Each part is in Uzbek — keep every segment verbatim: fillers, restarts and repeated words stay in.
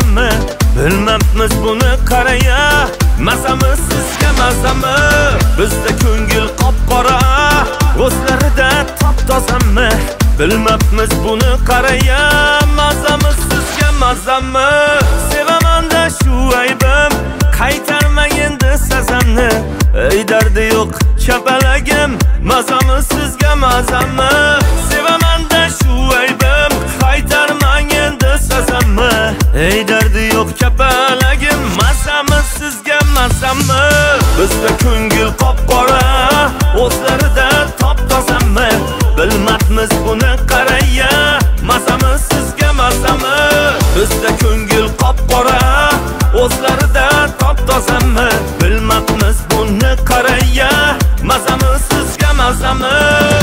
mazami? Bilmabmiz buni qaraya, mazamiz sizga mazami? Bizda ko'ngil qop-qora, o'zlarida top-tozami? Bilmabmiz buni qaraya, mazamiz sizga mazami? Sevaman-da shu aybim, qaytarmang endi sazamni. Ey dardi yo'q chapalagim, mazamiz sizga mazami? Sevaman-da shu aybim, qaytarmang endi sazamni. Ey dardi yo'q chapalagim, mazamiz sizga mazami? Bizda ko'ngil qop-qora, o'zlarida top-tozami? Bilmabmiz buni qaraya, mazamiz sizga mazami? Bizda ko'ngil qop-qora, o'zlarida top-tozami? Bilmabmiz buni qaraya, mazamiz sizga mazami?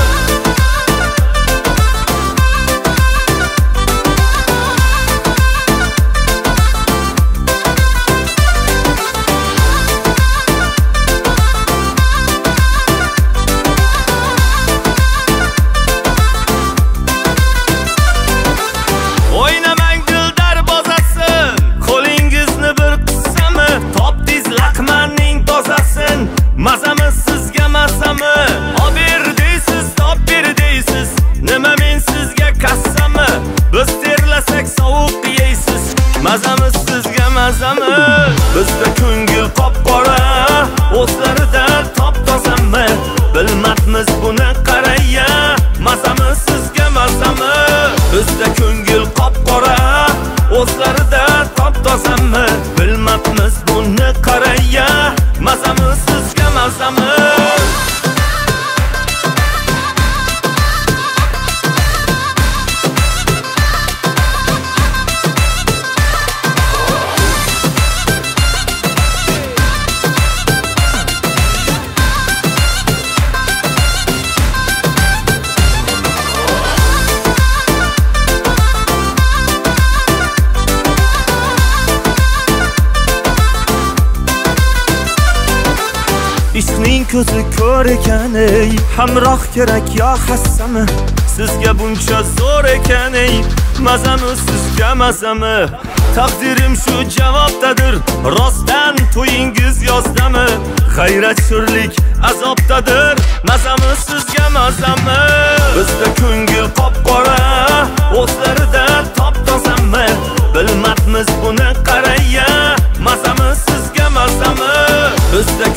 Mazamiz sizga mazami? Ober deysiz, top ber deysiz. Nima men sizga qassami? Biz terlasak sovuq yeysiz. Mazamiz sizga mazami? Bizda ko'ngil qop-qora, o'zlarida top-tozami? Bilmabmiz buni qaraya, mazamiz sizga mazami? Bizda ko'ngil qop-qora, o'zlarida top-tozami? Bilmabmiz buni qaraya, mazamiz sizga mazami? Ishqning ko'zi ko'r ekan ey, hamroh kerak yo hassami? Sizga buncha zo'r ekan ey, mazami sizga mazami? Taqdirim shu javobdadir, rostdan to'yingiz yozdami? G'ayrat sho'rlik azobdadir, mazami sizga mazami? Bizda ko'ngil qop-qora, o'zlarida top-tozami? Bilmabmiz buni qaraya, mazami sizga mazami? Bizda